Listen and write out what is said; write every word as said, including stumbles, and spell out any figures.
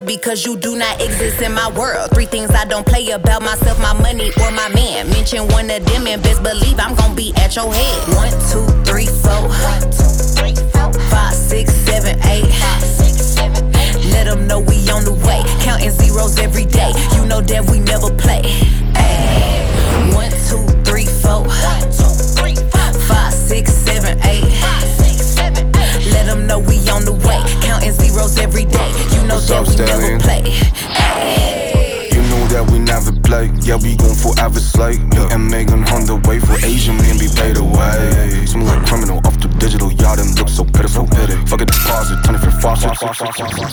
because you do not exist in my world. Three things I don't play about myself, my money, or my man. Mention one of them and best believe I'm gon' be at your head. One, two, three, four, five, six, seven, eight. Let them know we on the way. Counting zeros every day. You know that we never play. Ay. One, two, three, four, five, six, seven, eight. Let them know we on the way. Counting zeros every day. You know that we never play. Ay. You know that we never play. Yeah, we gon' forever slay. Me and Megan on the way for Asian men be paid away. Some like criminal off the digital, y'all them look so pitiful. Fuck a deposit, turn it for faucet.